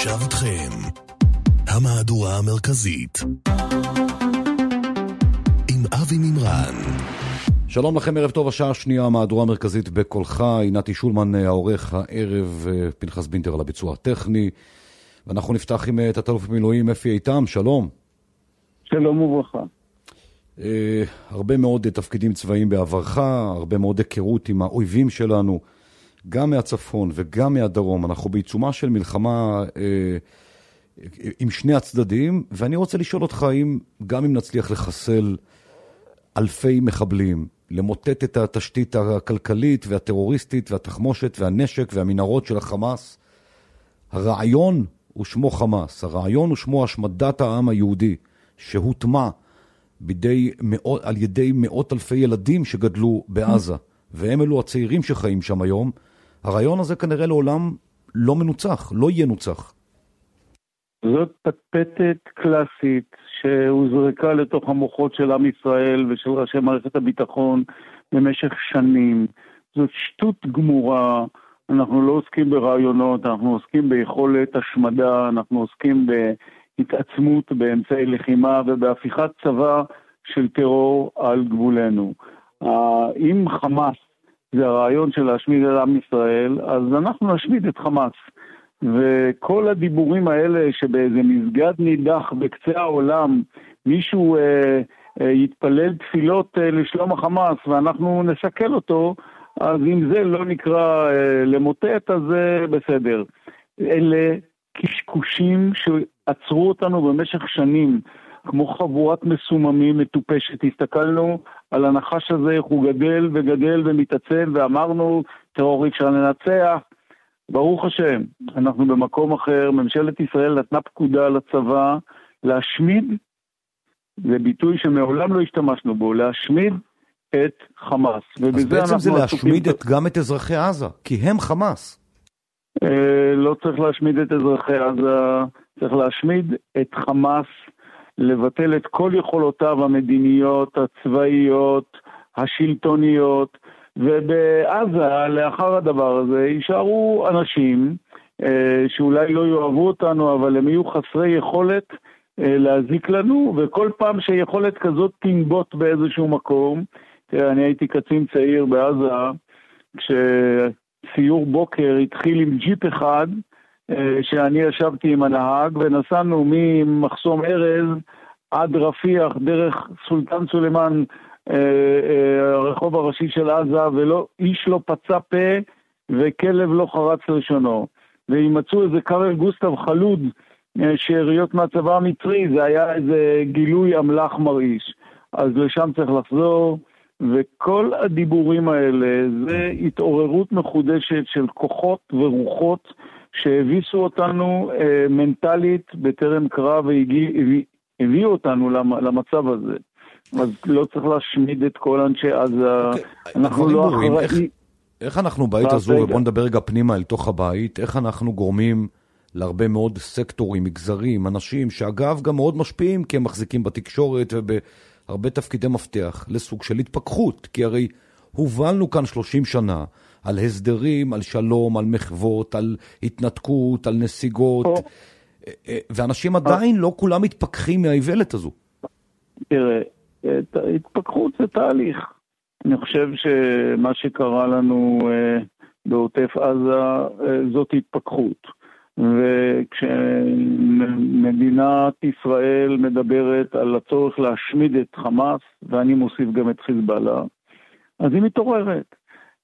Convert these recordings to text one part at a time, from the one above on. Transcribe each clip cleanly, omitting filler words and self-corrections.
עכשיו איתכם המהדורה המרכזית עם אבי מימרן. שלום לכם, ערב טוב, השעה השנייה, המהדורה המרכזית בקולך, עינתי שולמן העורך, הערב פנחס בינטר על הביצוע הטכני, ואנחנו נפתח עם תת-אלוף במילואים אפי איתם. שלום. שלום וברכה. הרבה מאוד תפקידים צבאיים בעברך, הרבה מאוד היכרות עם האויבים שלנו, גם מהצפון וגם מהדרום. אנחנו בעיצומה של מלחמה עם שני הצדדים, ואני רוצה לשאול אותך גם אם נצליח לחסל אלפי מחבלים, למוטט את התשתית הכלכלית והטרוריסטית והתחמושת והנשק והמנהרות של החמאס, הרעיון הוא שמו חמאס, הרעיון הוא שמו השמדת העם היהודי, שהוטמע על ידי מאות אלפי ילדים שגדלו בעזה, והם אלו הצעירים שחיים שם היום. הרעיון הזה כנראה לעולם לא מנוצח, לא יהיה נוצח. זאת פטפטת קלאסית שהוזרקה לתוך המוחות של עם ישראל ושל ראשי מערכת הביטחון במשך שנים. זאת שטות גמורה. אנחנו לא עוסקים ברעיונות, אנחנו עוסקים ביכולת השמדה, אנחנו עוסקים בהתעצמות באמצעי לחימה ובהפיכת צבא של טרור על גבולנו. אם חמאס זה הרעיון של להשמיד את עם ישראל, אז אנחנו נשמיד את חמאס. וכל הדיבורים האלה שבאיזה מסגד נידח בקצה העולם מישהו יתפלל תפילות לשלום החמאס ואנחנו נסכל אותו, אז אם זה לא נקרא למוטט, אז זה בסדר. אלה קשקושים שעצרו אותנו במשך שנים, כמו חבורת מסוממים מטופשת. הסתכלנו על הנחש הזה, איך הוא גדל וגדל ומתעצם, ואמרנו, טרור אפשר לנצח. ברוך השם, אנחנו במקום אחר. ממשלת ישראל נתנה פקודה לצבא להשמיד, זה ביטוי שמעולם לא השתמשנו בו, להשמיד את חמאס. אז בעצם זה להשמיד גם את אזרחי עזה, כי הם חמאס. לא צריך להשמיד את אזרחי עזה, צריך להשמיד את חמאס, לבטל את כל יכולותיו המדיניות, הצבאיות, השלטוניות, ובעזה, לאחר הדבר הזה, יישארו אנשים שאולי לא יאהבו אותנו, אבל הם יהיו חסרי יכולת להזיק לנו, וכל פעם שיכולת כזאת תנבוט באיזשהו מקום, אני הייתי קצין צעיר בעזה, כשסיור בוקר התחיל עם ג'יפ אחד, שאני ישבתי עם הנהג, ונסענו ממחסום ארז עד רפיח, דרך סולטן סולימן, הרחוב הראשי של עזה, איש לא פצע פה, וכלב לא חרץ לשונו. וימצאו איזה קרל גוסטב חלוד, שאריות מהצבא המצרי, זה היה איזה גילוי אמל"ח מרעיש. אז לשם צריך לחזור, וכל הדיבורים האלה, זה התעוררות מחודשת של כוחות ורוחות, שהביסו אותנו מנטלית בטרם קרב, והביאו אותנו למצב הזה. אז לא צריך להשמיד את כל אנשי עזה. אנחנו לא אחראים. איך אנחנו בית הזו, ובוא נדבר רגע פנימה אל תוך הבית, איך אנחנו גורמים להרבה מאוד סקטורים, מגזרים, אנשים שאגב גם מאוד משפיעים, כי הם מחזיקים בתקשורת ובהרבה תפקידי מפתח, לסוג של התפכחות, כי הרי הובלנו כאן 30 שנה על הסדרים, על שלום, על מחוות, על התנתקות, על נסיגות, ואנשים עדיין לא כולם מתפכחים מהאיוולת הזו. תראה, התפכחות זה תהליך. אני חושב שמה שקרה לנו בעוטף עזה זאת התפכחות. וכשמדינת ישראל מדברת על הצורך להשמיד את חמאס, ואני מוסיף גם את חיזבאללה, אז היא מתעוררת.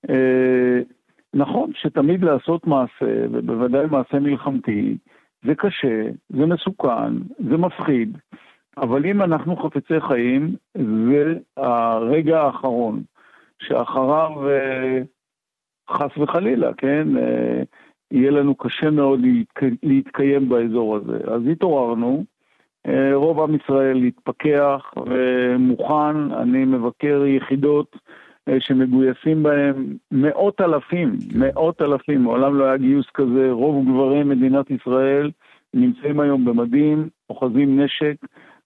נכון שתמיד לעשות מעשה, ובוודאי מעשה מלחמתי, זה קשה, זה מסוכן, זה מפחיד, אבל אם אנחנו חפצי חיים, זה הרגע האחרון, שאחריו חס וחלילה, כן, יהיה לנו קשה מאוד להתקיים באזור הזה. אז התעוררנו, רוב עם ישראל להתפכח ומוכן, אני מבקר יחידות שמגויסים בהם מאות אלפים, מעולם לא היה גיוס כזה, רוב גברי מדינת ישראל נמצאים היום במדים, אוחזים נשק,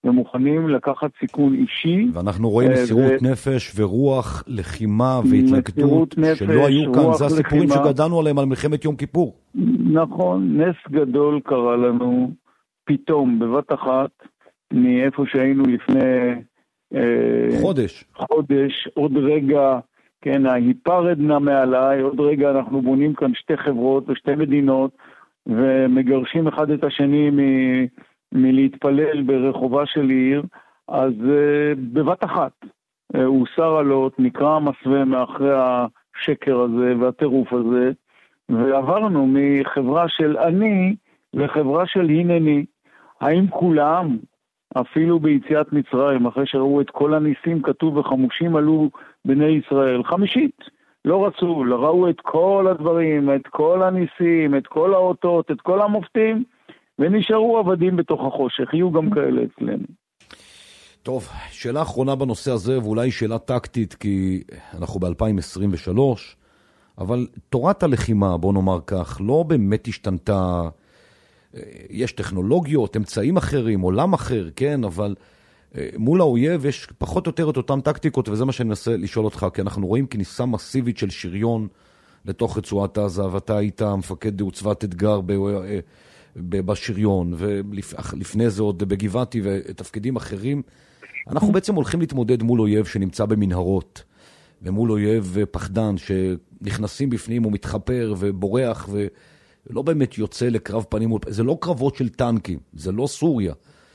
ומוכנים לקחת סיכון אישי. ואנחנו רואים מסירות נפש ורוח לחימה והתנגדות שלא היו כאן. זה הסיפורים שגדלנו עליהם על מלחמת יום כיפור. נכון, נס גדול קרה לנו פתאום, בבת אחת, מאיפה שהיינו לפני חודש, עוד רגע, כן, ההיפרדנה מעליי, עוד רגע אנחנו בונים כאן שתי חברות ושתי מדינות, ומגרשים אחד את השני מלהתפלל ברחובה של עיר. אז בבת אחת הוא שר עלות, נקרא המסווה מאחרי השקר הזה והטירוף הזה, ועברנו מחברה של אני לחברה של הנני. האם כולם, אפילו ביציאת מצרים, אחרי שראו את כל הניסים, כתוב וחמושים עלו בני ישראל, חמישית, לא רצו, ראו את כל הדברים, את כל הניסים, את כל האותות, את כל המופתים, ונשארו עבדים בתוך החושך. יהיו גם כאלה אצלנו. טוב, שאלה אחרונה בנושא הזה, ואולי שאלה טקטית, כי אנחנו ב-2023, אבל תורת הלחימה, בוא נאמר כך, לא באמת השתנתה. יש טכנולוגיות, אמצעים אחרים, עולם אחר, כן, אבל מול האויב יש פחות או יותר את אותם טקטיקות, וזה מה שאני מנסה לשאול אותך, כי אנחנו רואים כניסה מסיבית של שריון לתוך רצועת עזה, ואתה היית מפקד עוצבת אתגר בשריון, ולפני זה עוד בגבעתי ותפקידים אחרים. אנחנו בעצם הולכים להתמודד מול אויב שנמצא במנהרות, ומול אויב פחדן שנכנסים בפנים ומתחפר ובורח ולא באמת יוצא לקרב פנים. זה לא קרבות של טנקים, זה לא סוריה.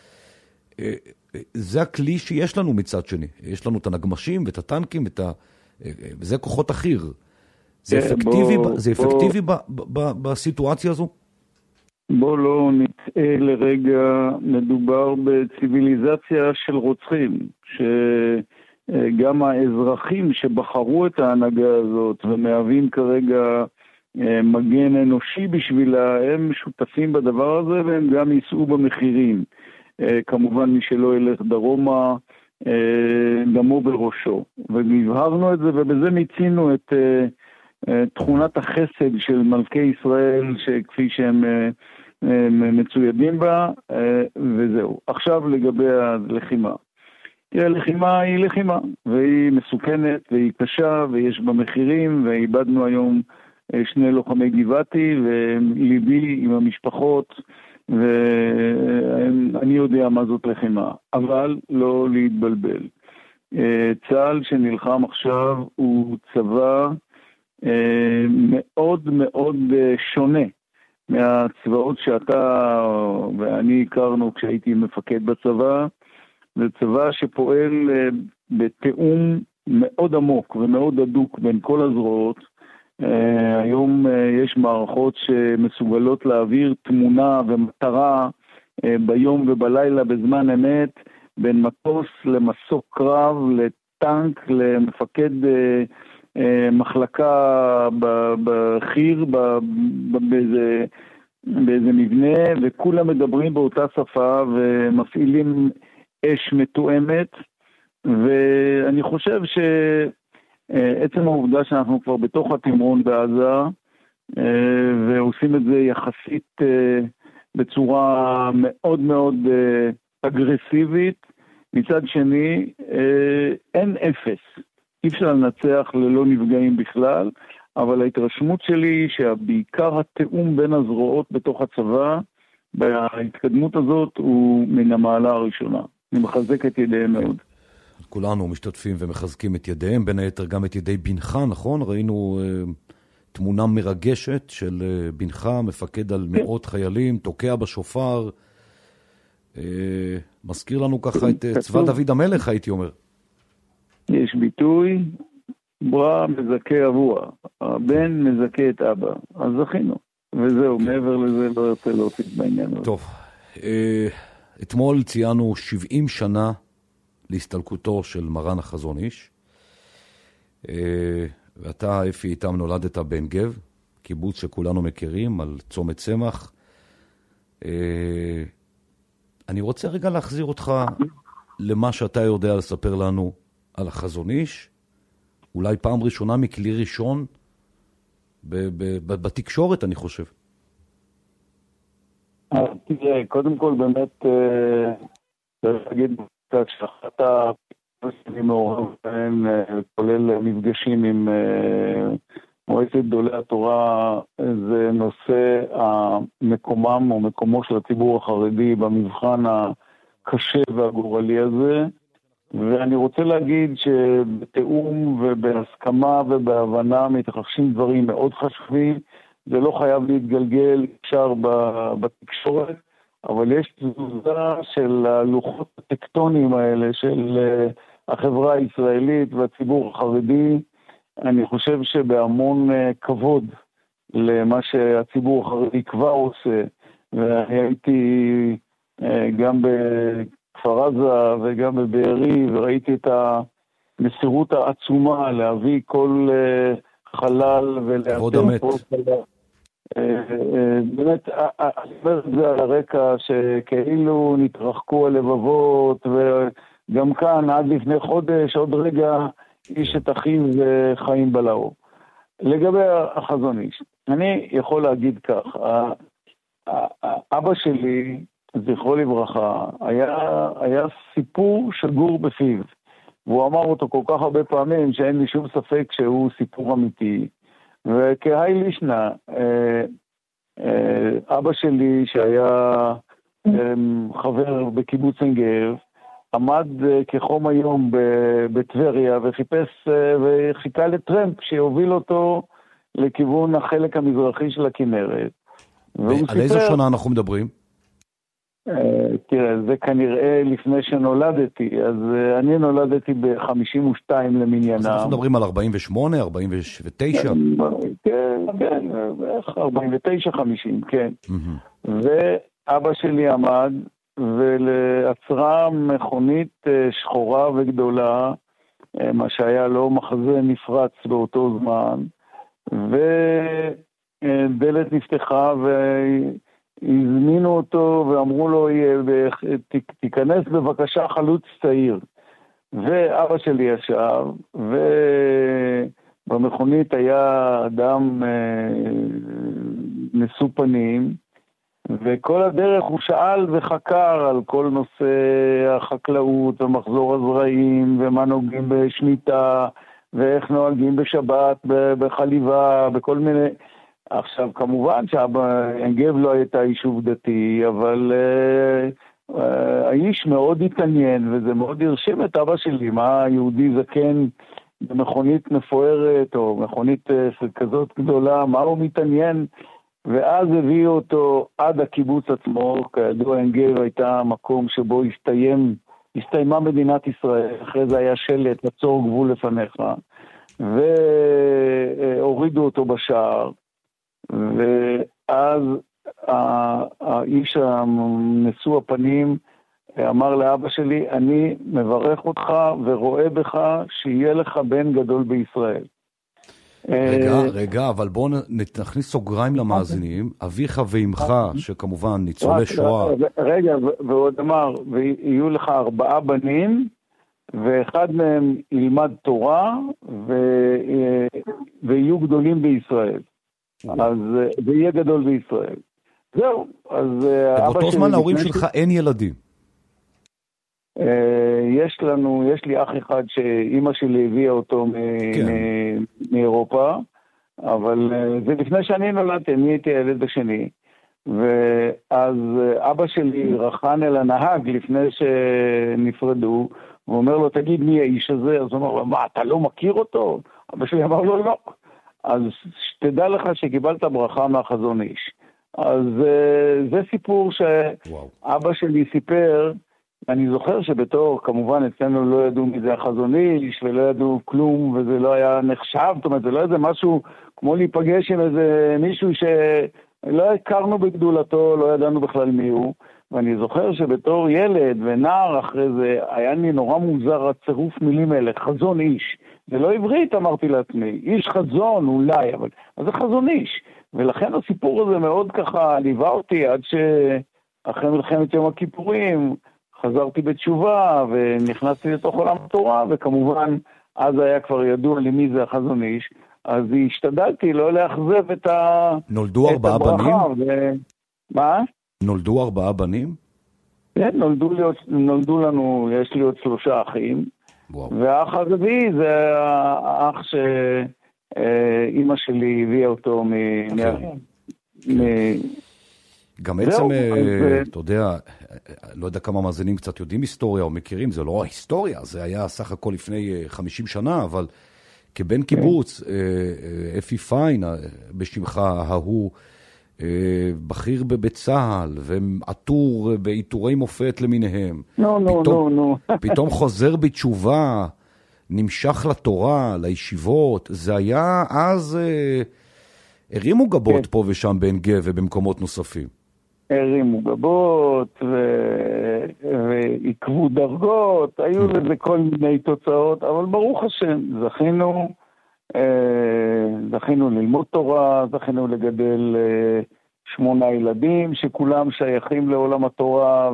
זה הכלי שיש לנו מצד שני. יש לנו את הנגמשים ואת הטנקים וזה כוחות אחיר. זה אפקטיבי בסיטואציה הזו? בוא לא נטעה לרגע, מדובר בציביליזציה של רוצחים, שגם האזרחים שבחרו את ההנהגה הזאת ומהווים כרגע מגן אנושי בשבילה, הם שותפים בדבר הזה והם גם יישאו במחירים. כמובן מי שלא ילך דרומה, דמו בראשו. והבהרנו את זה ובזה מיצינו את תכונת החסד של מלכי ישראל, שכפי שהם מצוידים בה, וזהו. עכשיו לגבי הלחימה. הלחימה היא לחימה, והיא מסוכנת, והיא קשה, ויש בה מחירים, ואיבדנו היום 2 לוחמי גבעתי, וליבי עם המשפחות, ואני יודע מה זאת לחימה. אבל לא להתבלבל. צה"ל שנלחם עכשיו הוא צבא מאוד מאוד שונה מהצבאות שאתה ואני הכרנו כשהייתי מפקד בצבא. זה צבא שפועל בתאום מאוד עמוק ומאוד הדוק בין כל הזרועות. היום יש מערכות שמסוגלות להעביר תמונה ומטרה ביום ובלילה בזמן אמת, בין מטוס למסוק קרב, לטנק, למפקד מחלקה בחי"ר, באיזה מבנה, וכולם מדברים באותה שפה ומפעילים אש מתואמת. ואני חושב שעצם העובדה שאנחנו כבר בתוך התמרון בעזה, ועושים את זה יחסית בצורה מאוד מאוד אגרסיבית, מצד שני אין אפס. אי אפשר לנצח ללא נפגעים בכלל, אבל ההתרשמות שלי היא שבעיקר התאום בין הזרועות בתוך הצבא, בהתקדמות הזאת הוא מן המעלה הראשונה. אני מחזק את ידיהם מאוד. כולנו משתתפים ומחזקים את ידיהם, בין היתר גם את ידי בנך, נכון? ראינו תמונה מרגשת של בנך, מפקד על מאות חיילים, תוקע בשופר, מזכיר לנו ככה את צבא דוד המלך, הייתי אומר. יש ביטוי, ברא מזכה אבוה, הבן מזכה את אבא, אז זכינו, וזהו, מעבר לזה לא יוצא להוסיף בעניין הזה. טוב, אתמול ציינו 70 שנה להסתלקותו של מרן החזון איש, ואתה, אפי, איתם נולדת בן גב, קיבוץ שכולנו מכירים, על צומת צמח. אני רוצה רגע להחזיר אותך למה שאתה יודע לספר לנו על החזון איש, אולי פעם ראשונה מכלי ראשון בתקשורת, אני חושב. תראה, קודם כל באמת צריך להגיד קצת שאחת הפרסים מעורב בהן, כולל מפגשים עם מועצת גדולי התורה, זה נושא המקומם או מקומו של הציבור החרדי במבחן הקשה והגורלי הזה. ואני רוצה להגיד שבתאום ובהסכמה ובהבנה מתרחשים דברים מאוד חשובים. זה לא חייב להתגלגל אפשר בתקשורת, אבל יש תזוזה של הלוחות הטקטוניים האלה של החברה הישראלית והציבור החרדי. אני חושב שבהמון כבוד למה שהציבור החרדי כבר עושה, ואני הייתי גם בכפר עזה וגם בבארי, וראיתי את המסירות העצומה להביא כל חלל ולאתר כל חלל. באמת, אני אומר את זה על הרקע שכאילו נתרחקו הלבבות, וגם כאן עד לפני חודש, עוד רגע, איש את אחיו חיים בלעו. לגבי החזון איש, אני יכול להגיד כך, אבא שלי, זכרו לברכה, היה סיפור שגור בפיו, והוא אמר אותו כל כך הרבה פעמים שאין לי שום ספק שהוא סיפור אמיתי. וכהי לישנה, אבא שלי שהיה חבר בקיבוץ עין גב, עמד כחום היום בטבריה וחיפש וחיכה לטרמפ שיוביל אותו לכיוון החלק המזרחי של הכנרת. על איזה שנה אנחנו מדברים? תראה, זה כנראה לפני שנולדתי, אז אני נולדתי ב-52 למניינם. אז אנחנו מדברים על 48, 49? כן, 49, 50, כן. ואבא שלי עמד ולעצרה מכונית שחורה וגדולה, מה שהיה לו מחזה נפרץ באותו זמן, ודלת נפתחה הזמינו אותו ואמרו לו, תיכנס בבקשה חלוץ צעיר. ואבא שלי ישב, ובמכונית היה אדם נשוא פנים, וכל הדרך הוא שאל וחקר על כל נושא החקלאות ומחזור הזרעים, ומה נוגעים בשמיטה, ואיך נוהגים בשבת, בחליבה, בכל מיני... עכשיו, כמובן שעין גב לא הייתה יישוב דתי, אבל האיש מאוד התעניין, וזה מאוד הרשים את אבא שלי, מה יהודי זקן במכונית מפוארת, או מכונית כזאת גדולה, מה הוא מתעניין, ואז הביאו אותו עד הקיבוץ עצמו. כידוע, עין גב הייתה מקום שבו הסתיימה מדינת ישראל, אחרי זה היה שלט, עצור גבול לפניך, והורידו אותו בשער, ואז האיש הנשוא הפנים אמר לאבא שלי, אני מברך אותך ורואה בך שיהיה לך בן גדול בישראל. רגע, אבל בואו נכניס סוגריים למאזינים. אביך ואמך, שכמובן ניצולי שואה. רגע, ועוד אמר, ויהיו לך 4 בנים, ואחד מהם ילמד תורה, ויהיו גדולים בישראל. אז זה יהיה גדול בישראל. זהו, אז באותו זמן להורים שלך אין ילדים. יש לי אח אחד שאימא שלי הביאה אותו מאירופה, אבל זה לפני שאני נולדתי, אני הייתי הילד השני, ואז אבא שלי רחן אל הנהג לפני שנפרדו, ואומר לו, תגיד מי האיש הזה? אז הוא אמר לו, מה, אתה לא מכיר אותו? אבא שלי אמר לו, לא. אז תדע לך שקיבלת ברכה מהחזון איש. אז זה סיפור שאבא שלי סיפר, אני זוכר שבתור, כמובן אצלנו לא ידעו מי זה החזון איש, ולא ידעו כלום, וזה לא היה נחשב, זאת אומרת, זה לא איזה משהו כמו להיפגש עם איזה מישהו שלא הכרנו בגדולתו, לא ידענו בכלל מי הוא, ואני זוכר שבתור ילד ונער אחרי זה, היה לי נורא מוזר הצירוף מילים האלה, חזון איש. זה לא עברית, אמרתי לעצמי, איש חזון אולי, אבל זה חזון איש. ולכן הסיפור הזה מאוד ככה ליווה אותי עד שאחרי מלחמת יום הכיפורים, חזרתי בתשובה ונכנסתי לתוך עולם התורה, וכמובן אז היה כבר ידוע לי מי זה החזון איש, אז השתדלתי לא לאכזב את נולדו 4 בנים? מה? נולדו 4 בנים? כן, נולדו לנו, יש לי עוד 3 אחים, והאח הרביעי זה האח שאימא שלי הביאה אותו גם עצם, אתה יודע, לא יודע כמה מאזינים קצת יודעים היסטוריה או מכירים, זה לא ההיסטוריה, זה היה סך הכל לפני 50 שנה, אבל כבן קיבוץ, אפי פיין, בשמך ההוא, בכיר בצהל, ועטור בעיטורי מופת למיניהם. פתאום חוזר בתשובה, נמשך לתורה, לישיבות, זה היה אז, הרימו גבות פה ושם בעין גב ובמקומות נוספים. הרימו גבות ועקבו דרגות, היו לזה כל מיני תוצאות, אבל ברוך השם, זכינו ללמוד תורה, זכינו לגדל 8 ילדים שכולם שייכים לעולם התורה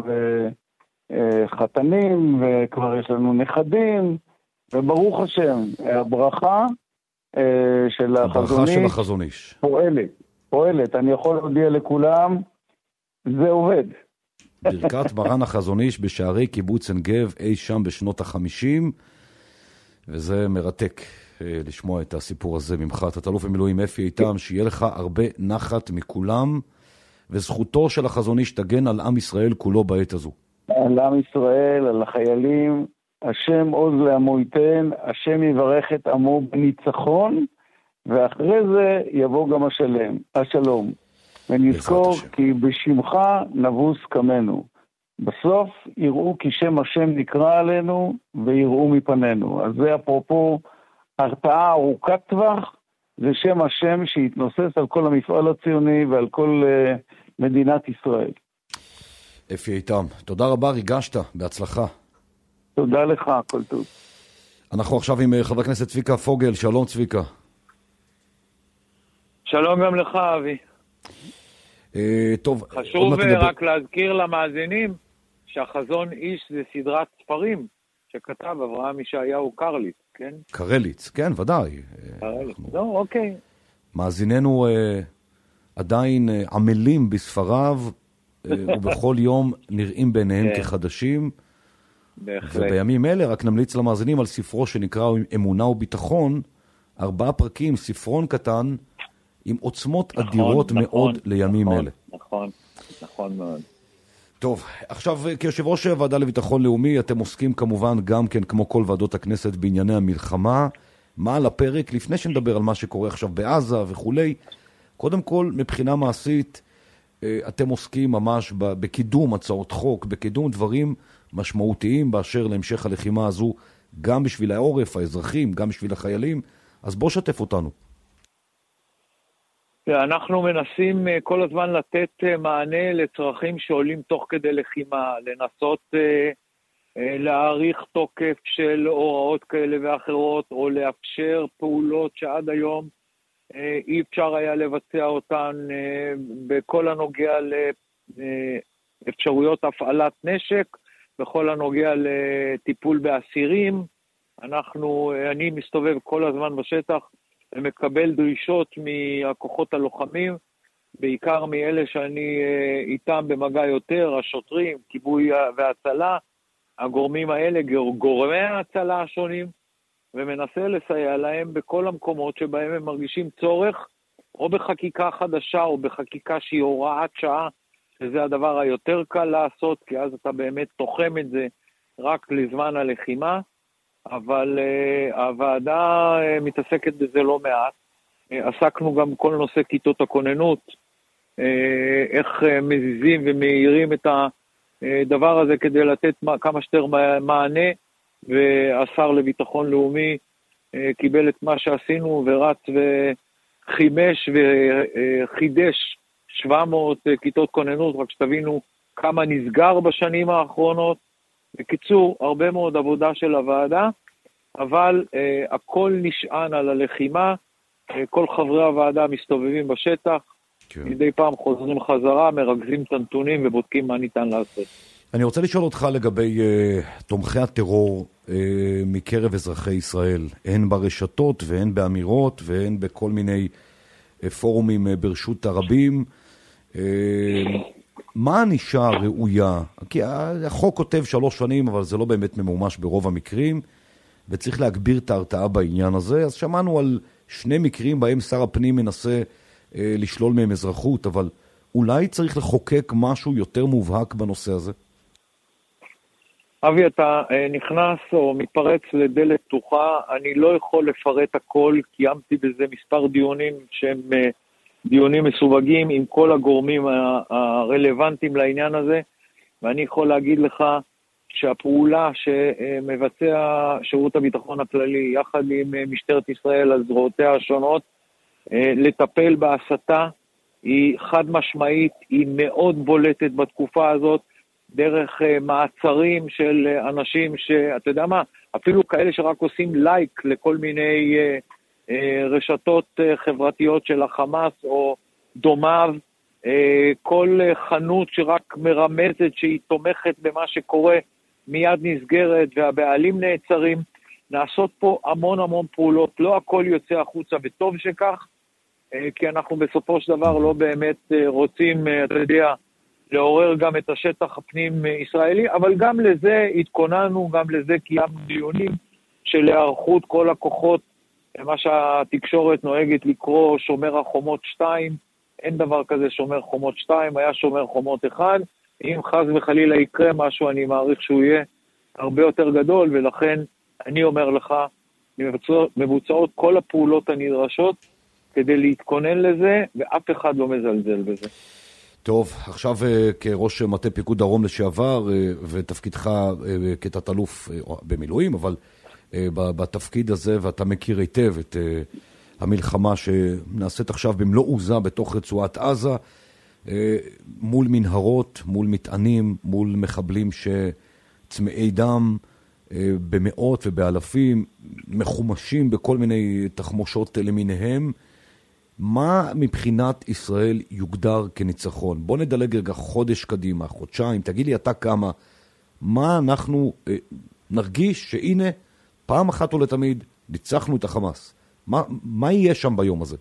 וחתנים, וכבר יש לנו נכדים, וברוך השם, הברכה של החזון איש פועלת, אני יכול להודיע לכולם, זה עובד. ברכת מרן החזון איש בשערי קיבוץ עין גב אי שם בשנות ה-50, וזה מרתק לשמוע את הסיפור הזה ממך, תת-אלוף במילואים אפי איתם, שיהיה לך הרבה נחת מכולם, וזכותו של החזון איש תגן על עם ישראל כולו בעת הזו. על עם ישראל, על החיילים, השם עוז לעמו ייתן, השם יברך את עמו בניצחון, ואחרי זה יבוא גם השלום. ונזכור כי בשמך נבוס קמנו. בסוף יראו כי שם השם נקרא עלינו ויראו מפנינו. אז זה אפרופו הרתעה ארוכת טווח, זה שם השם שיתנוסס על כל המפעל הציוני ועל כל מדינת ישראל. אפי איתם, תודה רבה, ריגשת, בהצלחה. תודה לך, כל טוב. אנחנו עכשיו עם חבר הכנסת צביקה פוגל, שלום צביקה. שלום גם לך אבי. טוב, חשוב רק להזכיר למאזינים שהחזון איש זה סדרת ספרים שכתב אברהם ישעיהו קרליץ, כן? קרליץ, כן, ודאי. קרליץ, לא, אוקיי. מאזיננו עדיין עמלים בספריו, ובכל יום נראים ביניהם כחדשים. ובימים אלה רק נמליץ למאזינים על ספרו שנקרא אמונה וביטחון, 4 פרקים, ספרון קטן, עם עוצמות אדירות מאוד לימים אלה. נכון מאוד. טוב, עכשיו כיושב ראש הוועדה לביטחון לאומי, אתם עוסקים כמובן גם כן כמו כל ועדות הכנסת בענייני המלחמה. מה על הפרק? לפני שנדבר על מה שקורה עכשיו בעזה וכולי, קודם כל מבחינה מעשית, אתם עוסקים ממש בקידום הצעות חוק, בקידום דברים משמעותיים באשר להמשך הלחימה הזו, גם בשביל העורף, האזרחים, גם בשביל החיילים. אז בוא שתף אותנו. אנחנו מנסים כל הזמן לתת מענה לצרכים שעולים תוך כדי לחימה, לנסות להאריך תוקף של הוראות כאלה ואחרות, או לאפשר פעולות שעד היום אי אפשר היה לבצע אותן בכל הנוגע לאפשרויות הפעלת נשק, בכל הנוגע לטיפול באסירים. אני מסתובב כל הזמן בשטח, ומקבל דרישות מהכוחות הלוחמים, בעיקר מאלה שאני איתם במגע יותר, השוטרים, כיבוי והצלה, הגורמים האלה, גורמי ההצלה השונים, ומנסה לסייע להם בכל המקומות שבהם הם מרגישים צורך, או בחקיקה חדשה, או בחקיקה שהיא הוראת שעה, שזה הדבר היותר קל לעשות, כי אז אתה באמת תוחם את זה רק לזמן הלחימה, אבל הוועדה מתעסקת בזה לא מעט. עסקנו גם כל נושא כיתות הכוננות, איך מזיזים ומאירים את הדבר הזה כדי לתת כמה שיותר מענה, והשר לביטחון לאומי קיבל את מה שעשינו ורץ וחימש וחידש 700 כיתות כוננות, רק שתבינו כמה נסגר בשנים האחרונות. בקיצור, הרבה מאוד עבודה של הוועדה, אבל הכל נשען על הלחימה, כל חברי הוועדה מסתובבים בשטח, מדי פעם חוזרים חזרה, מרכזים את הנתונים ובודקים מה ניתן לעשות. אני רוצה לשאול אותך לגבי תומכי הטרור מקרב אזרחי ישראל, הן ברשתות והן באמירות והן בכל מיני פורומים ברשות הרבים. מה הענישה הראויה, כי החוק כותב 3 שנים, אבל זה לא באמת ממומש ברוב המקרים, וצריך להגביר את ההרתעה בעניין הזה. אז שמענו על 2 מקרים בהם שר הפנים מנסה לשלול מהם אזרחות, אבל אולי צריך לחוקק משהו יותר מובהק בנושא הזה? אבי, אתה נכנס או מתפרץ לדלת פתוחה, אני לא יכול לפרט הכל, קיימתי בזה מספר דיונים שהם דיונים מסווגים עם כל הגורמים הרלוונטיים לעניין הזה, ואני יכול להגיד לך שהפעולה שמבצע שירות הביטחון הכללי, יחד עם משטרת ישראל על זרועותיה השונות, לטפל בהסתה, היא חד משמעית, היא מאוד בולטת בתקופה הזאת, דרך מעצרים של אנשים שאתה יודע מה, אפילו כאלה שרק עושים לייק לכל מיני רשתות חברתיות של החמאס או דומיו, כל חנות שרק מרמזת שהיא תומכת במה שקורה מיד נסגרת והבעלים נעצרים. נעשות פה המון פעולות, לא הכל יוצא החוצה וטוב שכך, כי אנחנו בסופו של דבר לא באמת רוצים, אתה יודע, לעורר גם את השטח הפנים ישראלי, אבל גם לזה התכוננו, גם לזה קיימנו דיונים של הערכות כל הכוחות, מה שהתקשורת נוהגת לקרוא שומר החומות 2, אין דבר כזה שומר חומות 2, היה שומר חומות 1, אם חס וחלילה יקרה משהו, אני מעריך שהוא יהיה הרבה יותר גדול, ולכן אני אומר לך, מבוצעות כל הפעולות הנדרשות כדי להתכונן לזה, ואף אחד לא מזלזל בזה. טוב, עכשיו כראש מטה פיקוד דרום לשעבר, ותפקידך כתת-אלוף במילואים, אבל בתפקיד הזה, ואתה מכיר היטב את המלחמה שנעשית עכשיו במלוא עוזה בתוך רצועת עזה, מול מנהרות, מול מטענים, מול מחבלים שצמאי דם במאות ובאלפים, מחומשים בכל מיני תחמושות למיניהם. מה מבחינת ישראל יוגדר כניצחון? בוא נדלג רגע חודש קדימה, חודשיים, תגיד לי אתה כמה, מה אנחנו נרגיש שהנה פעם אחת ולתמיד ניצחנו את החמאס? מה יהיה שם ביום הזה?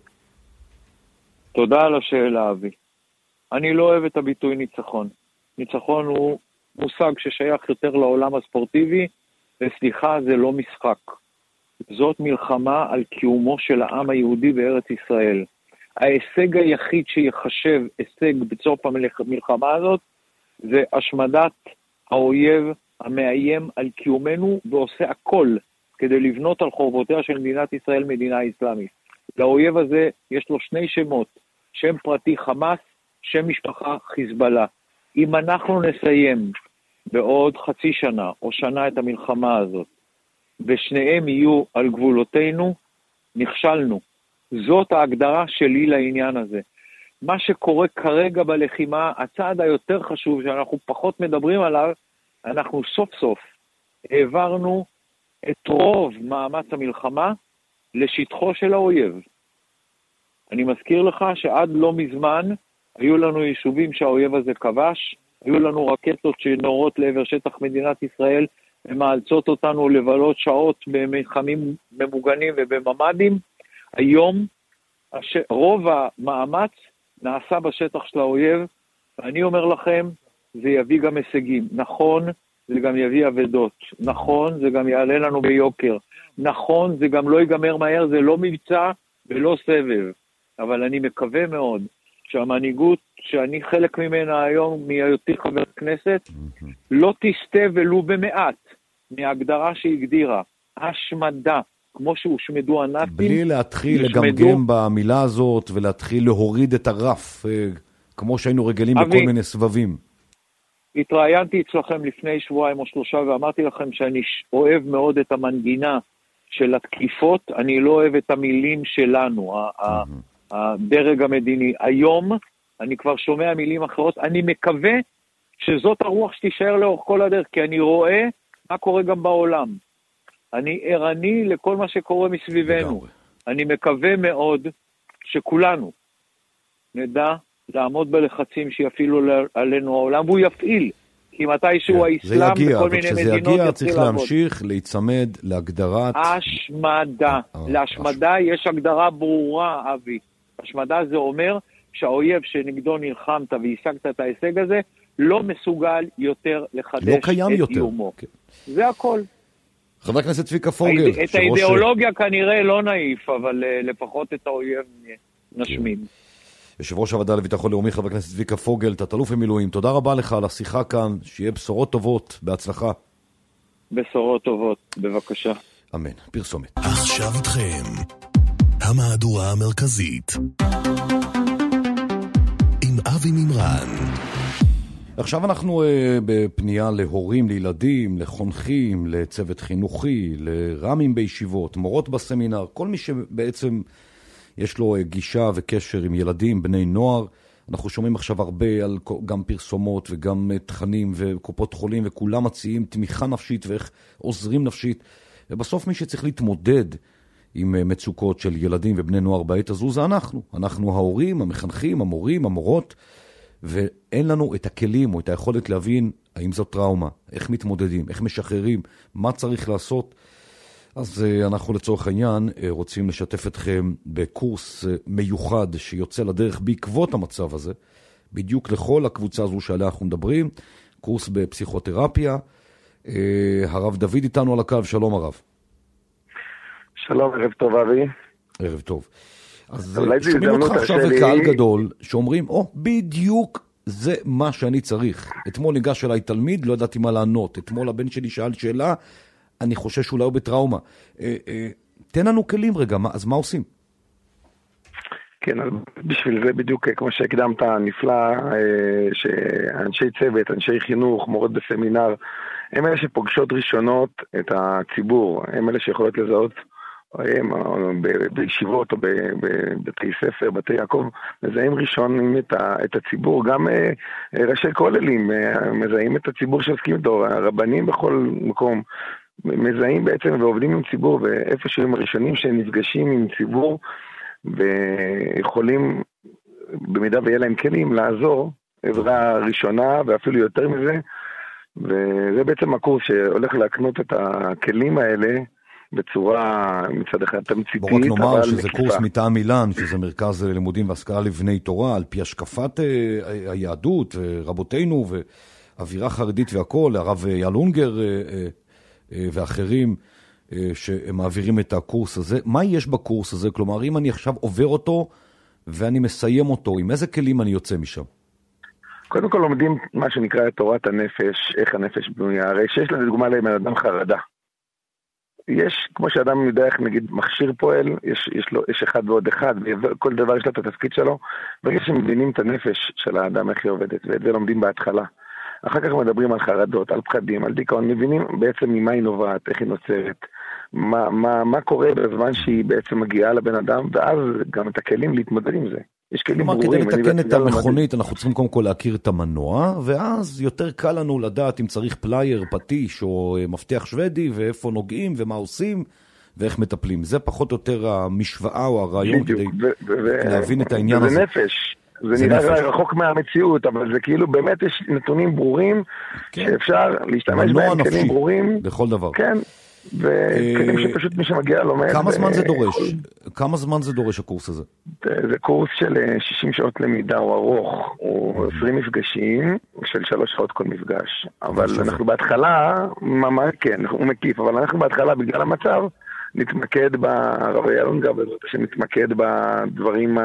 תודה על השאלה, אבי. אני לא אוהב את הביטוי ניצחון. ניצחון הוא מושג ששייך יותר לעולם הספורטיבי, וסליחה, זה לא משחק. זאת מלחמה על קיומו של העם היהודי בארץ ישראל. ההישג היחיד שיחשב הישג בסוף המלחמה הזאת, זה השמדת האויב המאיים על קיומנו, ועושה הכל כדי לבנות על חורבותיה של מדינת ישראל מדינה אסלאמית. לאויב הזה יש לו 2 שמות, שם פרטי חמאס, שם משפחה חיזבאללה. אם אנחנו נסיים בעוד חצי שנה או שנה את המלחמה הזאת, ושניהם יהיו על גבולותינו, נכשלנו. זאת ההגדרה שלי לעניין הזה. מה שקורה כרגע בלחימה, הצעד היותר חשוב שאנחנו פחות מדברים עליו, אנחנו סוף סוף העברנו את רוב מאמץ המלחמה לשטחו של האויב. אני מזכיר לך שעד לא מזמן היו לנו יישובים שהאויב הזה כבש, היו לנו רקטות שנורות לעבר שטח מדינת ישראל, ומאלצות אותנו לבלות שעות במתחמים ממוגנים ובממדים. היום רוב המאמץ נעשה בשטח של האויב, ואני אומר לכם, זה יביא גם הישגים. נכון, זה גם יביא עבדות. נכון, זה גם יעלה לנו ביוקר. נכון, זה גם לא ייגמר מהר, זה לא מבצע ולא סבב. אבל אני מקווה מאוד שהמנהיגות שאני חלק ממנה היום, מהיותי חבר כנסת, לא תסתה ולו במעט מההגדרה שהגדירה, השמדה, כמו שהושמדו הנאצים. בלי להתחיל לגמגם במילה הזאת, ולהתחיל להוריד את הרף, כמו שהיינו רגילים בכל מיני סבבים. התראיינתי אצלכם לפני 2 או 3 שבועות, ואמרתי לכם שאני אוהב מאוד את המנגינה של התקיפות, אני לא אוהב את המילים שלנו, הדרג המדיני. היום אני כבר שומע מילים אחרות, אני מקווה שזאת הרוח שתישאר לאורך כל הדרך, כי אני רואה מה קורה גם בעולם. אני ערני לכל מה שקורה מסביבנו. אני מקווה מאוד שכולנו נדע לעמוד בלחצים שיפעילו עלינו העולם, והוא יפעיל, כי מתישהו האסלאם בכל מיני מדינות יתחיל לעבוד. צריך להמשיך, להיצמד להגדרת... השמדה. להשמדה יש הגדרה ברורה, אבי. השמדה זה אומר שהאויב שנגדו נלחמת והשגת את ההישג הזה, לא מסוגל יותר לחדש לא קיים את יותר. איומו. כן. זה הכל. חבר הכנסת צביקה פוגל. את האידיאולוגיה כנראה לא נעיף, אבל לפחות את האויב נשמים. יושב ראש הוועדה לביטחון לאומי, חבר הכנסת צביקה פוגל, תת-אלוף במילואים, תודה רבה לך על השיחה כאן, שיהיה בשורות טובות, בהצלחה. בשורות טובות, בבקשה. אמן. פרסומת. עכשיו איתכם, המהדורה המרכזית, עם אבי מימרן. עכשיו אנחנו בפנייה להורים, לילדים, לחונכים, לצוות חינוכי, לרמים בישיבות, מורות בסמינר, כל מי שבעצם יש לו גישה וקשר עם ילדים, בני נוער. אנחנו שומעים עכשיו הרבה על גם פרסומות וגם תכנים וקופות חולים, וכולם מציעים תמיכה נפשית ואיך עוזרים נפשית. ובסוף מי שצריך להתמודד עם מצוקות של ילדים ובני נוער בעת הזו זה אנחנו ההורים, המחנכים, המורים, המורות, ואין לנו את הכלים או את היכולת להבין האם זו טראומה, איך מתמודדים, איך משחררים, מה צריך לעשות. אז אנחנו לצורך העניין רוצים לשתף אתכם בקורס מיוחד שיוצא לדרך בעקבות המצב הזה, בדיוק לכל הקבוצה הזו שעליה אנחנו מדברים, קורס בפסיכותרפיה. הרב דוד איתנו על הקו, שלום הרב. שלום, ערב טוב אבי. ערב טוב. אז שומעים אותך עכשיו לקהל גדול שאומרים, בדיוק זה מה שאני צריך. אתמול ניגש אליי תלמיד, לא ידעתי מה לענות. אתמול הבן שלי שאל שאלה, אני חושב שאולי הוא בטראומה. תן לנו כלים רגע, אז מה עושים? כן, בשביל זה בדיוק כמו שהקדמת נפלא, שאנשי צוות, אנשי חינוך, מורות בסמינר, הם אלה שפוגשות ראשונות את הציבור, הם אלה שיכולות לזהות בישיבות או בבתי ספר, בתי יעקב, מזהים ראשונים את הציבור, גם ראשי כוללים מזהים את הציבור שעוסקים איתו, הרבנים בכל מקום מזהים בעצם ועובדים עם ציבור, ואיפה שהם הראשונים שנפגשים עם ציבור ויכולים במידה ויהיה להם כלים לעזור עזרה ראשונה ואפילו יותר מזה, וזה בעצם הקורס שהולך להקנות את הכלים האלה בצורה מצד אחד תמציתית. בוא רק נאמר שזה קורס מטעם אילן, שזה מרכז לימודים והשכלה לבני תורה, על פי השקפת היהדות, רבותינו ואווירה חרדית והכל, הרב ילונגר ואחרים שמעבירים את הקורס הזה. מה יש בקורס הזה? כלומר, אם אני עכשיו עובר אותו ואני מסיים אותו, עם איזה כלים אני יוצא משם? קודם כל לומדים מה שנקרא את תורת הנפש, איך הנפש בנויה. הרי שיש לדוגמה לבן אדם חרדה. יש, כמו שאדם יודע איך נגיד מכשיר פועל, יש אחד ועוד אחד, וכל דבר יש לו את התפקיד שלו, ברגע שמבינים את הנפש של האדם, איך היא עובדת, ואת זה לומדים בהתחלה. אחר כך מדברים על חרדות, על פחדים, על דיכאון, מבינים בעצם ממה היא נובעת, איך היא נוצרת, מה קורה בזמן שהיא בעצם מגיעה לבן אדם, ואז גם את הכלים להתמודד עם זה. יש כלים ברורים. כדי לתקן את המכונית, אנחנו צריכים קודם כל להכיר את המנוע, ואז יותר קל לנו לדעת אם צריך פלייר, פטיש או מפתח שוודי, ואיפה נוגעים ומה עושים, ואיך מטפלים. זה פחות או יותר המשוואה או הרעיון כדי להבין את העניין הזה. זה נפש. זה נראה רחוק מהמציאות, אבל זה כאילו באמת יש נתונים ברורים, שאפשר להשתמש בהם, כלים ברורים. בכל דבר. כן. וכלים שפשוט מי שמגיע לומד. כמה זמן זה דורש? כמה זמן זה דורש הקורס הזה? זה קורס של 60 שעות למידה, הוא ארוך, הוא 20 מפגשים, של 3 שעות כל מפגש. אבל אנחנו בהתחלה, ממש כן, הוא מקיף, אבל אנחנו בהתחלה בגלל המצב, נתמקד ברב ילונגר, שנתמקד בדברים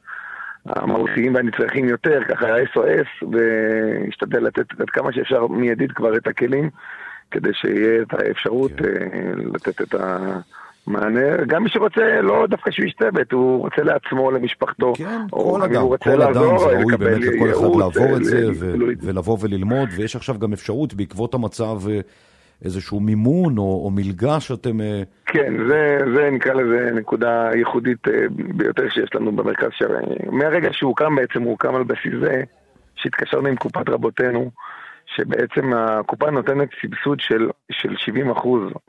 המהותיים והנצרכים יותר, ככה SOS, והשתדל לתת עד כמה שאפשר מיידית כבר את הכלים, כדי שיהיה את האפשרות לתת את המענה. גם מי שרוצה, לא דווקא שהוא ישתבת, הוא רוצה לעצמו, למשפחתו. כן, כל אדם, כל אדם זה ראוי באמת לכל אחד לעבור את זה ולבוא וללמוד, ויש עכשיו גם אפשרות בעקבות המצב איזשהו מימון או מלגה שאתם... כן, זה נקרא לזה נקודה ייחודית ביותר שיש לנו במרכז מהרגע שהוא הוקם בעצם, הוא הוקם על בסיס זה, שהתקשרנו עם קופת רבותינו, שבעצם הקופה נותנת סבסוד של 70%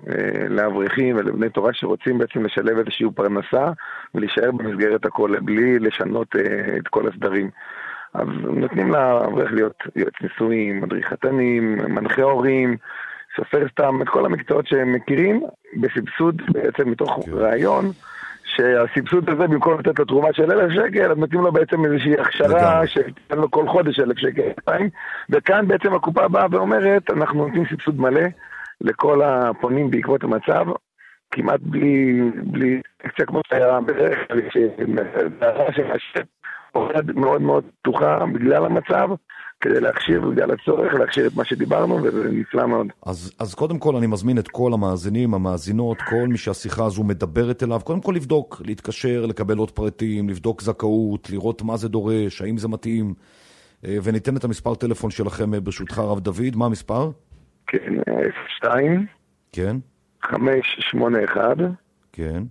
לאברכים ולבני תורה שרוצים בעצם לשלב איזושהי פרנסה ולהישאר במסגרת הכל בלי לשנות את כל הסדרים. אז נותנים לאברך להיות יועץ נישואים, מדריך חתנים, מנחה הורים, סופר סתם, את כל המקצועות שהם מכירים בסבסוד בעצם מתוך רעיון שהסבסוד הזה, במקום לתת לו תרומה של 1,000 שקל, אז נותנים לו בעצם איזושהי הכשרה שתיתן לו כל חודש 1,000 שקל. וכאן בעצם הקופה באה ואומרת, אנחנו נותנים סבסוד מלא לכל הפונים בעקבות המצב, כמעט בלי קצה כמו שהיה בדרך כלל, שהשט עובד מאוד מאוד פתוחה בגלל המצב, כדי להכשיר, בגלל הצורך, להכשיר את מה שדיברנו, וזה נפלא מאוד. אז קודם כל אני מזמין את כל המאזינים, המאזינות, כל מי שהשיחה הזו מדברת אליו, קודם כל לבדוק, להתקשר, לקבל עוד פרטים, לבדוק זכאות, לראות מה זה דורש, האם זה מתאים, וניתן את המספר טלפון שלכם ברשותך, הרב דוד, מה המספר? כן, 02. כן. 581. כן.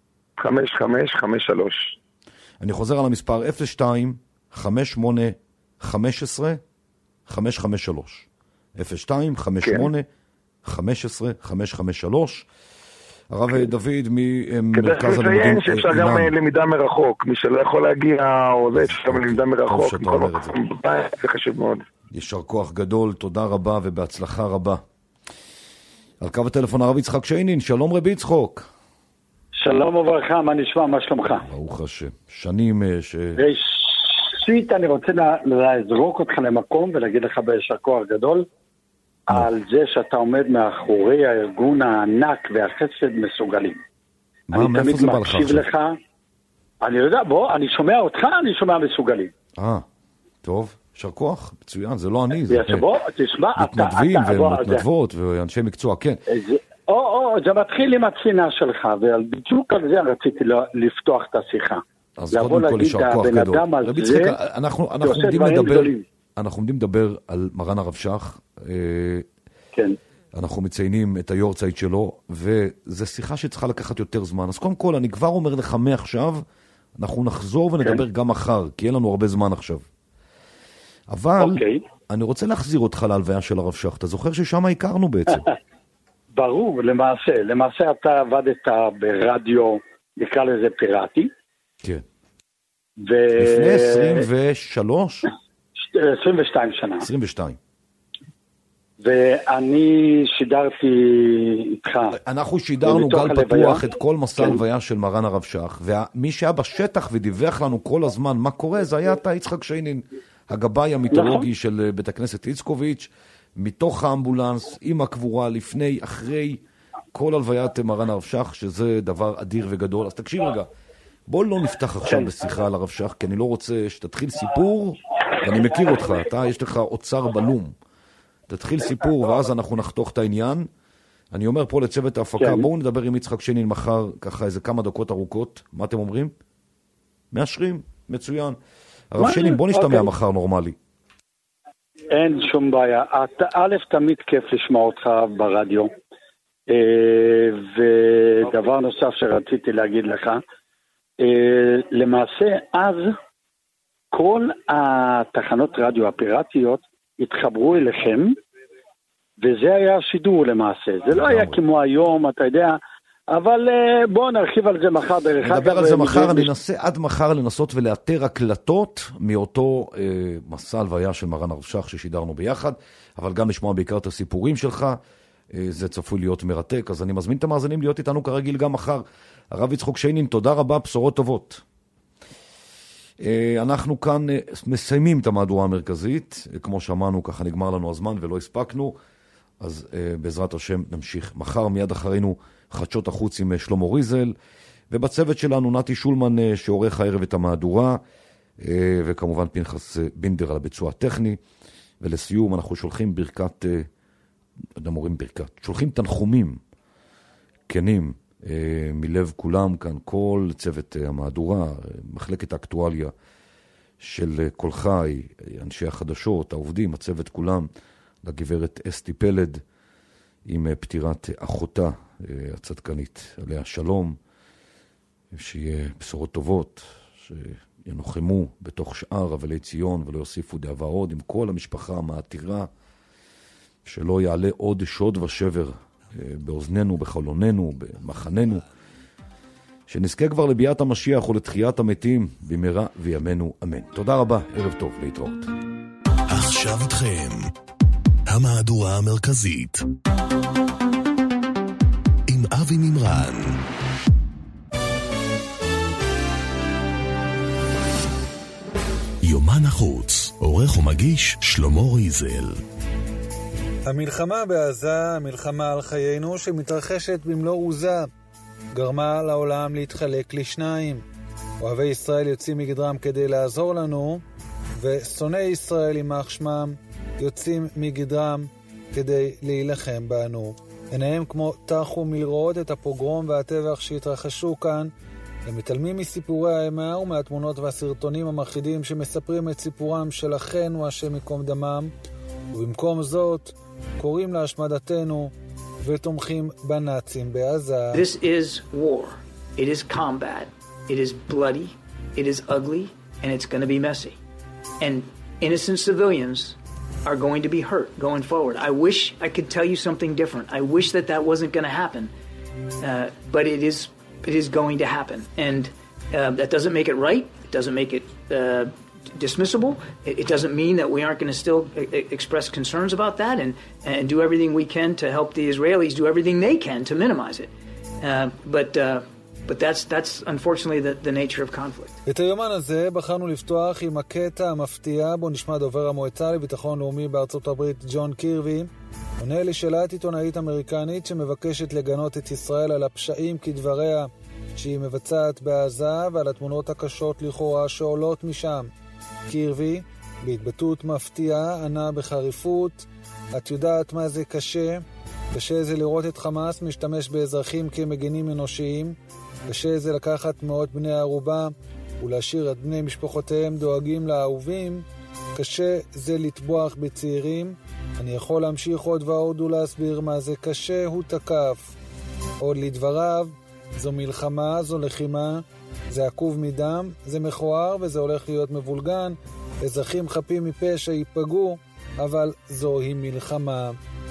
5553. אני חוזר על המספר 02 58 15 553 02 58 15 553. הרב דוד ממרכז הלימודים. כדי לציין שאפשר גם למידה מרחוק, מי שלא יכול להגיע או זה, אפשר גם למידה מרחוק. זה חשוב מאוד. ישר כוח גדול, תודה רבה ובהצלחה רבה. על קו הטלפון הרב יצחק שיינין, שלום רבי יצחוק. שלום וברכה, מה נשמע, מה שלומך? ברוך השם, שנים ראשית, אני רוצה לזרוק אותך למקום ולהגיד לך בישר כוח גדול על זה שאתה עומד מאחורי הארגון הענק והחסד מסוגלים. מה, מאיפה זה בא לך עכשיו? אני יודע, בוא, אני שומע אותך, אני שומע מסוגלים. טוב, ישר כוח, מצוין, זה לא אני, זה מתנדבים ומתנדבות ואנשי מקצוע, כן. זה מתחיל עם התפינה שלך, ובדיוק על זה רציתי לפתוח את השיחה. אז קודם כל ישר כוח גדול. רבי יצחק, אנחנו עומדים לדבר על מרן הרב שך, כן. אנחנו מציינים את היורצייט שלו, וזו שיחה שצריכה לקחת יותר זמן. אז קודם כל, אני כבר אומר לך מעכשיו, אנחנו נחזור ונדבר גם מחר, כי אין לנו הרבה זמן עכשיו. אבל אני רוצה להחזיר אותך להלוויה של הרב שך. אתה זוכר ששם הכרנו בעצם? ברור, למעשה אתה עבדת ברדיו, נקרא לזה פיראטי. כן. לפני 23? 22 שנה. 22. ואני שידרתי איתך. אנחנו שידרנו גל פתוח את כל מסע הלוויה של מרן הרב שך, ומי שהיה בשטח ודיווח לנו כל הזמן מה קורה, זה היה אתה יצחק שיינין, הגבאי המיתולוגי של בית הכנסת איצקוביץ', מתוך האמבולנס, עם הקבורה, לפני, אחרי כל הלוויית מרן הרב שך, שזה דבר אדיר וגדול. אז תקשיב רגע, בוא לא נפתח עכשיו בשיחה על הרב שך, כי אני לא רוצה שתתחיל סיפור, ואני מכיר אותך, יש לך אוצר בלום. תתחיל סיפור, ואז אנחנו נחתוך את העניין. אני אומר פה לצוות ההפקה, בואו נדבר עם יצחק שיינין מחר, ככה איזה כמה דקות ארוכות. מה אתם אומרים? מאשרים, מצוין. הרב שיינין, בוא נשתמע מחר נורמלי. אין שום בעיה. א', תמיד כיף לשמוע אותך ברדיו. ודבר נוסף שרציתי להגיד לך, למעשה אז כל התחנות רדיו הפיראטיות התחברו אליכם, וזה היה השידור למעשה. זה לא היה כמו היום, אתה יודע, אבל בואו נרחיב על זה מחר דרך אגב. נדבר על זה מחר, אני אנסה עד מחר לנסות ולאתר הקלטות מאותו מסע הלוויה של מרן הרב שך ששידרנו ביחד, אבל גם לשמוע בעיקר את הסיפורים שלך, זה צפוי להיות מרתק, אז אני מזמין את המאזינים להיות איתנו כרגיל גם מחר. הרב יצחק שיינין, תודה רבה, בשורות טובות. אנחנו כאן מסיימים את המהדורה המרכזית, כמו שאמרנו, ככה נגמר לנו הזמן ולא הספקנו, אז בעזרת השם נמשיך. מחר מיד אחרינו חדשות החוץ עם שלמה ריזל, ובצוות שלנו נתי שולמן שעורך הערב את המהדורה, וכמובן פנחס בינדר על הביצוע הטכני, ולסיום אנחנו שולחים ברכת, שולחים תנחומים כנים מלב כולם כאן, כל צוות המהדורה, מחלקת האקטואליה של כל חי, אנשי החדשות, העובדים, הצוות כולם, לגברת אסתי פלד, עם פטירת אחותה הצדקנית, עליה שלום, שיהיה בשורות טובות, שינוחמו בתוך שאר אבלי ציון ולא יוסיפו דאבה עוד, עם כל המשפחה המעתירה, שלא יעלה עוד שוד ושבר באוזננו, בחלוננו, במחננו, שנזכה כבר לביאת המשיח ולתחיית המתים במהרה וימינו אמן. תודה רבה, ערב טוב, להתראות. עכשיו איתכם המהדורה המרכזית עם אבי מימרן. יומן החוץ, עורך ומגיש שלמה ריזל. המלחמה בעזה, המלחמה על חיינו שמתרחשת במלוא עוזה, גרמה לעולם להתחלק לשניים. אוהבי ישראל יוצאים מגדרם כדי לעזור לנו, ושונאי ישראל יימח שמם יוצאים מגדרם כדי להילחם בנו. עיניהם כמו תחו מלראות את הפוגרום והטבח שהתרחשו כאן, הם מתעלמים מסיפורי האימה ומהתמונות והסרטונים המרחידים שמספרים את סיפורם של אחינו השם ייקום דמם, ובמקום זאת קוראים להשמדתנו ותומכים בנאצים בעזה. This is war. It is combat. It is bloody. It is ugly. And it's going to be messy. And innocent civilians are going to be hurt going forward. I wish I could tell you something different. I wish that that wasn't going to happen. But it is going to happen. And that doesn't make it right. It doesn't make it dismissible. It doesn't mean that we aren't going to still express concerns about that and do everything we can to help the Israelis do everything they can to minimize it. But that's unfortunately the nature of conflict. את היומן הזה בחרנו לפתוח עם הקטע המפתיע בו נשמע דובר המועצה לביטחון לאומי בארצות הברית ג'ון קירבי עונה לשאלת עיתונאית אמריקנית שמבקשת לגנות את ישראל על הפשעים כדבריה שהיא מבצעת בעזה ועל התמונות הקשות לכאורה שעולות משם. קירבי בהתבטאות מפתיעה ענה בחריפות, את יודעת מה זה קשה? קשה זה לראות את חמאס משתמש באזרחים כמגנים אנושיים, קשה זה לקחת מאות בני ערובה ולהשאיר את בני משפחותיהם דואגים לאהובים, קשה זה לטבוח בצעירים, אני יכול להמשיך עוד ועוד ולהסביר מה זה קשה, הוא תקף. עוד לדבריו, זו מלחמה, זו לחימה, זה עקוב מדם, זה מכוער וזה הולך להיות מבולגן, אזרחים חפים מפשע ייפגעו, אבל זוהי מלחמה.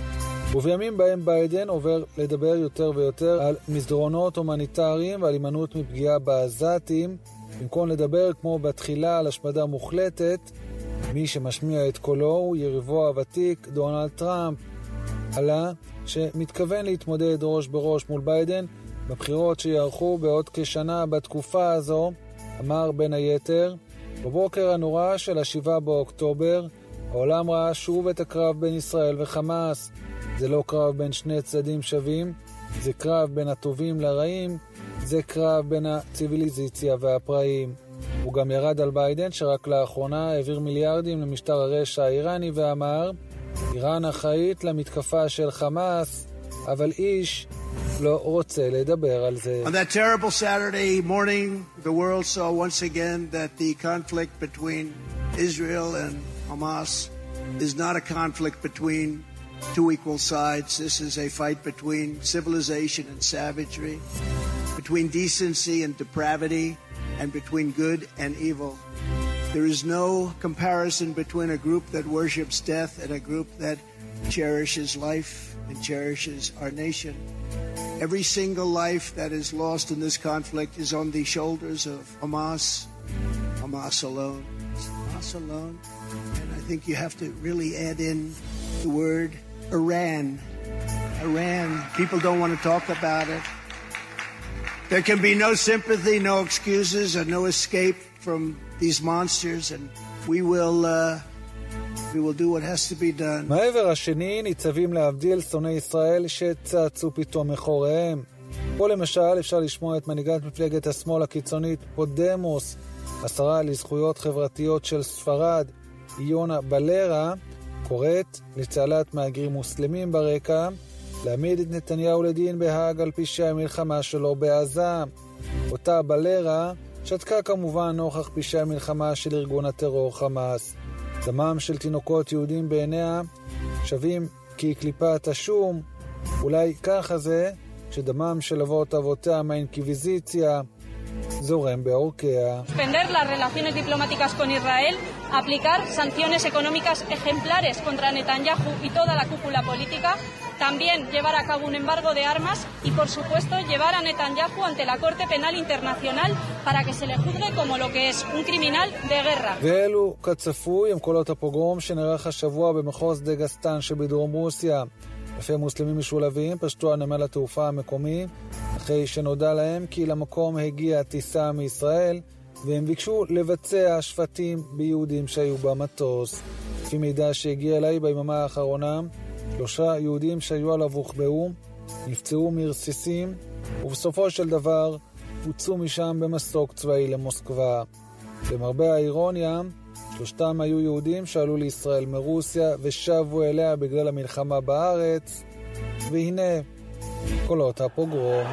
ובימים בהם ביידן עובר לדבר יותר ויותר על מסדרונות הומניטריים ועל הימנעות מפגיעה בעזתים, במקום לדבר כמו בתחילה על השמדה מוחלטת, מי שמשמיע את קולו הוא יריבו הוותיק דונלד טראמפ, עלה שמתכוון להתמודד ראש בראש מול ביידן בבחירות שיערכו בעוד כשנה בתקופה הזו, אמר בין היתר, בבוקר הנורא של 7 באוקטובר, העולם ראה שוב את הקרב בין ישראל וחמאס. זה לא קרב בין שני צדדים שווים, זה קרב בין הטובים לרעים, זה קרב בין הציביליזציה והפראים. הוא גם ירד על ביידן שרק לאחרונה העביר מיליארדים למשטר הרשע האיראני ואמר, איראן אחראית למתקפה של חמאס, אבל איש לא רוצה לדבר על זה. On that terrible Saturday morning, the world saw once again that the conflict between Israel and Hamas is not a conflict between two equal sides. This is a fight between civilization and savagery, between decency and depravity, and between good and evil. There is no comparison between a group that worships death and a group that cherishes life and cherishes our nation. Every single life that is lost in this conflict is on the shoulders of Hamas, Hamas alone. Hamas alone. And I think you have to really add in the word Iran. Iran. People don't want to talk about it. There can be no sympathy, no excuses, and no escape from these monsters, and we will do what has to be done. מהעבר השני ניצבים להבדיל שונאי ישראל שצעצו פתאום מחוריהם. פה למשל אפשר לשמוע את מנהיגת מפלגת השמאל הקיצונית פודמוס, השרה לזכויות חברתיות של ספרד, איונה בלרה, קוראת לצהלת מהגרים מוסלמים ברקע, להעמיד את נתניהו לדין בהאג על פשעי המלחמה שלו בעזה. אותה בלרה שתקה כמובן נוכח פשעי המלחמה של ארגון הטרור חמאס. דמם של תינוקות יהודים בעיניה שווים כקליפת השום, אולי ככה זה שדמם של אבות אבותיה מהאינקוויזיציה זורם בעורקיה. Suspender las relaciones diplomáticas con Israel, aplicar sanciones económicas ejemplares contra Netanyahu y toda la cúpula política, también llevar a cabo un embargo de armas y, por supuesto, llevar a Netanyahu ante la Corte Penal Internacional para que se le juzgue como lo que es un criminal de guerra. ואלו כצפוי הם קולות הפוגרום שנערך השבוע במחוז דגסטן שבדרום רוסיה. אלפי מוסלמים משולבים פשטו על נמל התעופה המקומי אחרי שנודע להם כי למקום הגיעה טיסה מישראל והם ביקשו לבצע שפטים ביהודים שהיו במטוס. לפי מידע שהגיע אליי ביממה האחרונה, 3 יהודים שהיו עליו הוחבאו, נפצעו מרסיסים, ובסופו של דבר הוצאו משם במסוק צבאי למוסקבה. למרבה האירוניה, 3 היו יהודים שעלו לישראל מרוסיה ושבו אליה בגלל המלחמה בארץ, והנה קולות הפוגרום.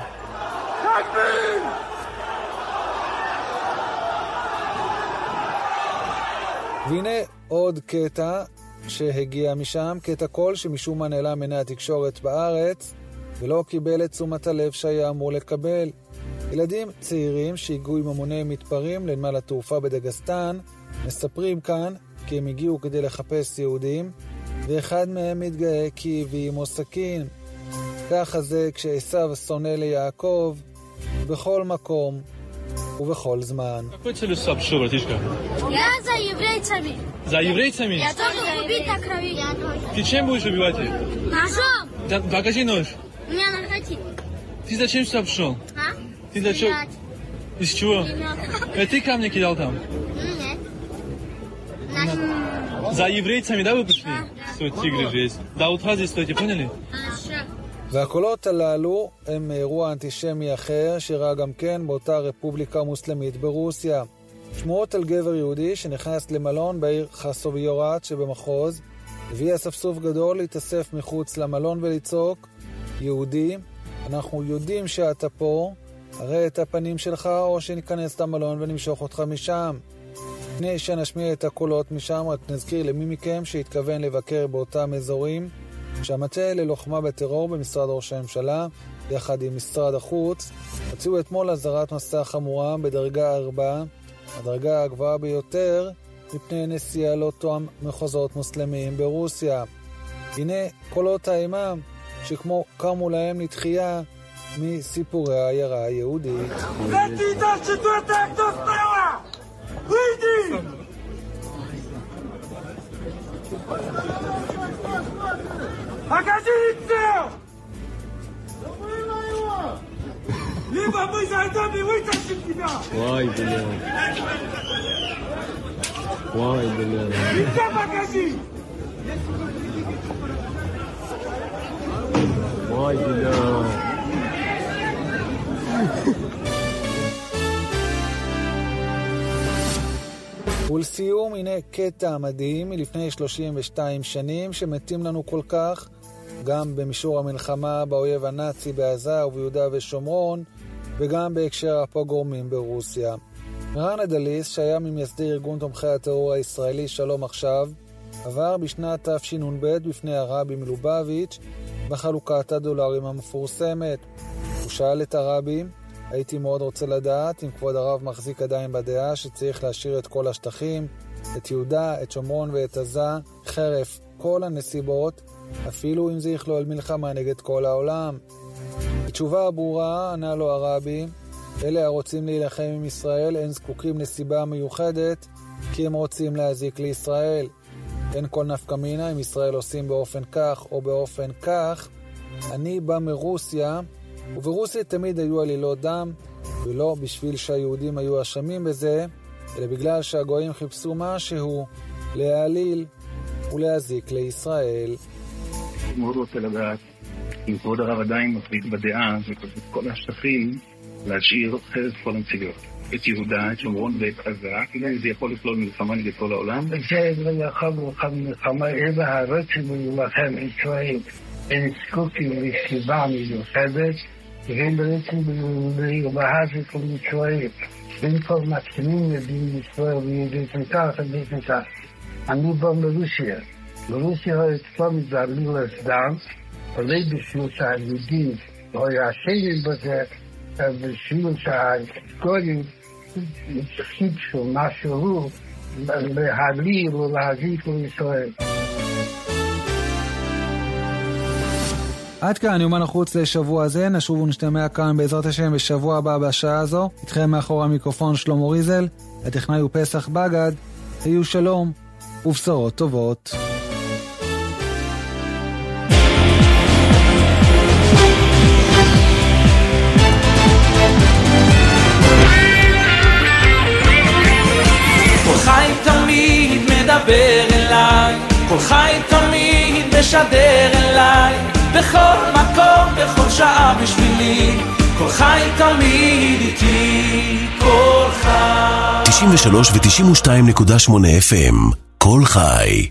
והנה עוד קטע שהגיע משם, קטע קול שמשום מה נעלם מעיני התקשורת בארץ ולא קיבל את תשומת הלב שהיה אמור לקבל. ילדים צעירים שהגיעו עם המוני מתפרעים לנמל התעופה בדגסטן מספרים כאן כי הם הגיעו כדי לחפש יהודים, ואחד מהם מתגאה כי הביא עמו סכין. ככה זה כשעשיו שונא ליעקב בכל מקום ובכל זמן. Какой целью сообщил, братишка? Я за еврейцами. За еврейцами? Я тоже убить на крови. Ты чем будешь убивать их? Ножом. Да, покажи нож. У меня наркотик. Ты зачем сообщил? А? Ты зачем? Из чего? Ты камни кидал там? Нет. За еврейцами, да, вы пришли? Свой тигры же есть. До утра здесь стойте, поняли? Хорошо. והקולות הללו הם אירוע אנטישמי אחר שראה גם כן באותה רפובליקה מוסלמית ברוסיה. שמועות על גבר יהודי שנכנס למלון בעיר חסוביורט שבמחוז, הביא אספסוף גדול להתאסף מחוץ למלון ולצעוק, יהודי, אנחנו יודעים שאתה פה, הראה את הפנים שלך או שניכנס למלון ונמשוך אותך משם. לפני שנשמיע את הקולות משם, רק נזכיר למי מכם שהתכוון לבקר באותם אזורים, שהמטה ללוחמה בטרור במשרד ראש הממשלה, יחד עם משרד החוץ, הוציאו אתמול אזהרת מסע חמורה בדרגה 4, הדרגה הגבוהה ביותר, מפני נסיעה לא תואם מחוזות מוסלמיים ברוסיה. הנה קולות האימה שכמו קמו להם לתחייה מסיפורי העיירה היהודית. Либо мы зайдем и вытащим тебя! Ой, блин. Ой, блин. Лицо покажи! Ой, блин. ולסיום, הנה קטע מדהים מלפני 32 שנים שמתים לנו כל כך, גם במישור המלחמה באויב הנאצי בעזה וביהודה ושומרון, וגם בהקשר הפוגרומים ברוסיה. רן אדליס, שהיה ממייסדי ארגון תומכי הטרור הישראלי שלום עכשיו, עבר בשנת תשנ"ב בפני הרבי מלובביץ' בחלוקת הדולרים המפורסמת. הוא שאל את הרבי, הייתי מאוד רוצה לדעת אם כבוד הרב מחזיק עדיין בדעה שצריך להשאיר את כל השטחים, את יהודה, את שומרון ואת עזה, חרף כל הנסיבות, אפילו אם זה יכלול מלחמה נגד כל העולם. בתשובה הברורה ענה לו הרבי, אלה הרוצים להילחם עם ישראל אין זקוקים לסיבה מיוחדת, כי הם רוצים להזיק לישראל. אין כל נפקא מינה אם ישראל עושים באופן כך או באופן כך. אני בא מרוסיה, וברוסיה תמיד היו עלילות דם, ולא בשביל שהיהודים היו אשמים בזה, אלא בגלל שהגויים חיפשו משהו להעליל ולהזיק לישראל. מאוד רוצה לדעת אם כבוד הרב עדיין מחזיק בדעה וכל השטחים להשאיר חרף כל המציאות. את יהודה, את שומרון ואת עזה, כדי זה יכול לכלול מלחמה נגד כל העולם. זה לא יכול לכלול מלחמה, אלא הרצון להילחם ישראל. אין זקוקים לסיבה מיוחדת, והם בעצם להזיק לישראל. בין כל מסכימים לבין ישראל ויהודים כך ובעצם כך. אני בא מרוסיה. ברוסיה אצלם מתעללים דם, עולה בשביל שהיהודים לא יעשיים בזה, בשביל שהגויים חיפשו משהו להעליל ולהזיק לישראל. עד כאן יומן החוץ לשבוע הזה, נשוב ונשתמע כאן בעזרת השם בשבוע הבא בשעה הזו. איתכם מאחורי המיקרופון שלמה ריזל, הטכנאי הוא פסח בגד, היו שלום ובשורות טובות. מדבר אליי, כל חי תמיד משדר אליי, בכל מקום, בכל שעה בשבילי, כל חי תמיד איתי, כל חי. 93 ו-92.8 FM, כל חי.